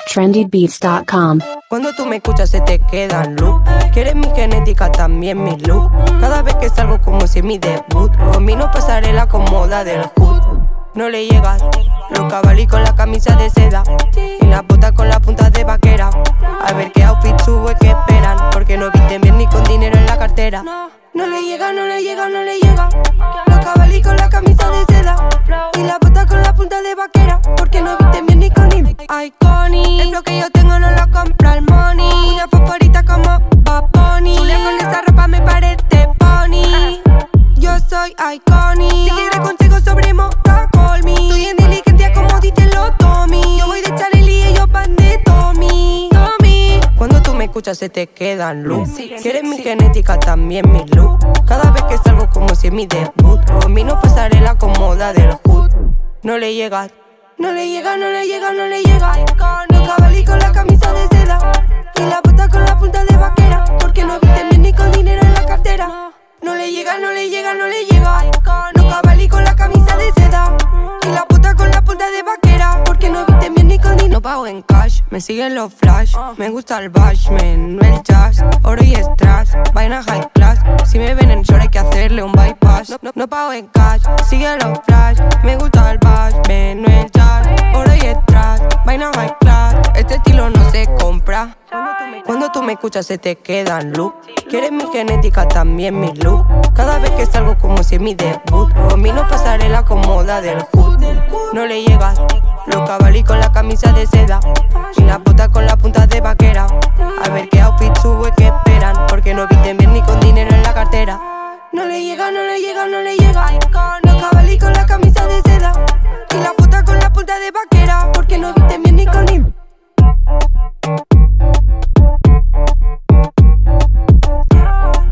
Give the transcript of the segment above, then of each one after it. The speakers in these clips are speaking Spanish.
trendybeats.com. Cuando tú me escuchas se te queda en loop. Quieres mi genética, también mi look. Cada vez que salgo como si es mi debut. Combino pasarela con moda del hood. No le llegas, los cabalí con la camisa de seda y las botas con la punta de vaquera. A ver qué outfit subo y qué esperan, porque no visten bien ni con dinero en la cartera. No le llega, no le llega, no le llega. Los cabalí con la camisa de seda y las botas con la punta de vaquera, porque no visten bien ni con dinero. Iconic, el flow que yo tengo no lo compra el money. Una favorita como Bad Bunny. Julia con esa ropa me parece pony. Yo soy iconic. Si quieres consejos sobre moda, call me. Estoy en diligencia como dicen los Tommy. Yo voy de Chanel y ellos van de Tommy. Cuando tú me escuchas se te queda en loop. Quieres mi genética, también mi look. Cada vez que salgo como si es mi debut. Combino pasarela con moda del hood. No le llegas, no le llega, no le llega, no le llega. Los cabalí con la camisa de seda y la bota con la punta de vaquera, porque no visten bien ni con dinero en la cartera. No le llega, no le llega, no le llega. Los cabalí con la camisa de seda y la bota con la punta de vaquera, porque no visten bien ni con dinero. No pago en cash, me siguen los flash. Me gusta el bashman, no el jazz. Oro y strass, vaina high class. Si me ven en short hay que hacerle un bypass. No pago en cash, siguen los flash. Me gusta el bashman, no el jazz. Oro y strass, vaina high class. Este estilo no se compra. Cuando tú me escuchas se te queda en loop. Quieres mi genética, también mi look. Cada vez que salgo como si es mi debut. Combino pasarela con moda del hood. No le llegas, los cabalí con la camisa de seda y la bota con la punta de vaquera. A ver qué outfit subo y qué esperan, porque no visten bien ni con dinero en la cartera. No le llega, no le llega, no le llega. Los cabalí con la camisa de seda y la bota con la punta de vaquera, porque no visten bien ni con dinero.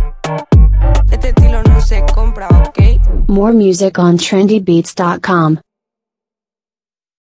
Este estilo no se compra, ¿ok? More music on trendybeats.com.